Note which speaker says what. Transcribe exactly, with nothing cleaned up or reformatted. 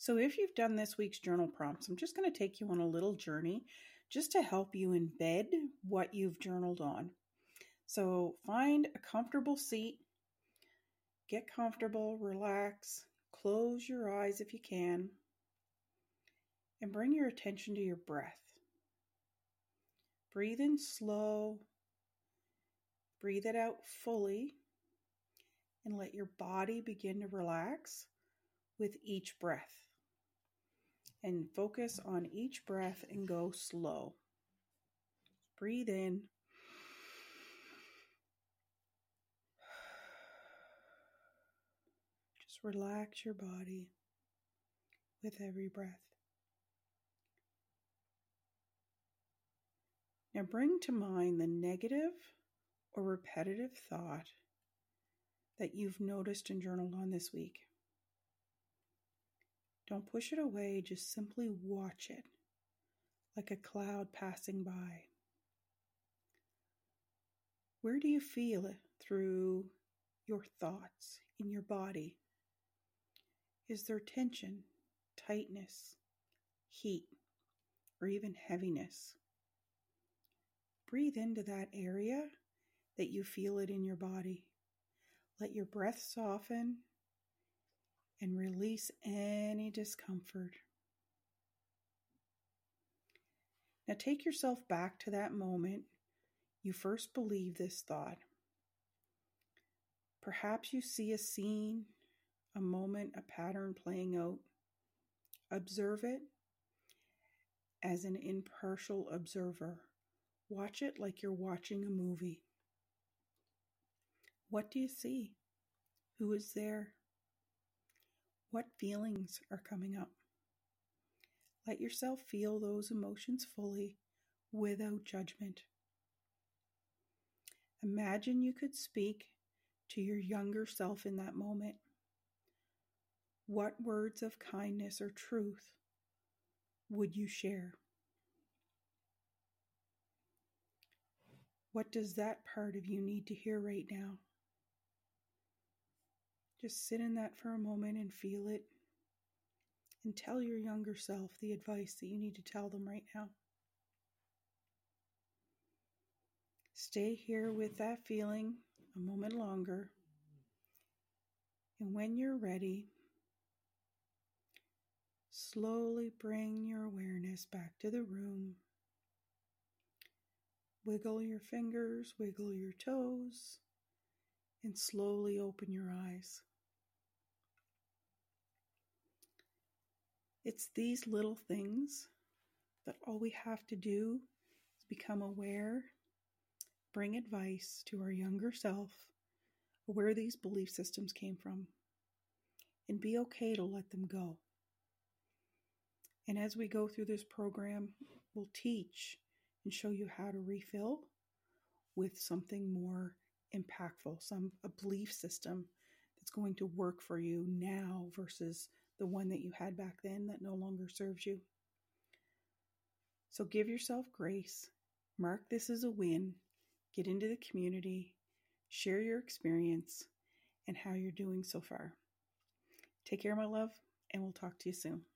Speaker 1: So if you've done this week's journal prompts, I'm just going to take you on a little journey just to help you embed what you've journaled on. So find a comfortable seat, get comfortable, relax, close your eyes if you can, and bring your attention to your breath. Breathe in slow, breathe it out fully, and let your body begin to relax with each breath. And focus on each breath and go slow. Breathe in. Just relax your body with every breath. Now bring to mind the negative or repetitive thought that you've noticed and journaled on this week. Don't push it away, just simply watch it like a cloud passing by. Where do you feel it through your thoughts in your body? Is there tension, tightness, heat, or even heaviness? Breathe into that area that you feel it in your body. Let your breath soften and release any discomfort. Now take yourself back to that moment you first believed this thought. Perhaps you see a scene, a moment, a pattern playing out. Observe it as an impartial observer. Watch it like you're watching a movie. What do you see? Who is there? What feelings are coming up? Let yourself feel those emotions fully without judgment. Imagine you could speak to your younger self in that moment. What words of kindness or truth would you share? What does that part of you need to hear right now? Just sit in that for a moment and feel it, and tell your younger self the advice that you need to tell them right now. Stay here with that feeling a moment longer, and when you're ready, slowly bring your awareness back to the room. Wiggle your fingers, wiggle your toes, and slowly open your eyes. It's these little things that all we have to do is become aware, bring advice to our younger self, where these belief systems came from, and be okay to let them go. And as we go through this program, we'll teach and show you how to refill with something more impactful, some a belief system that's going to work for you now versus the one that you had back then that no longer serves you. So give yourself grace. Mark this as a win. Get into the community. Share your experience and how you're doing so far. Take care, my love, and we'll talk to you soon.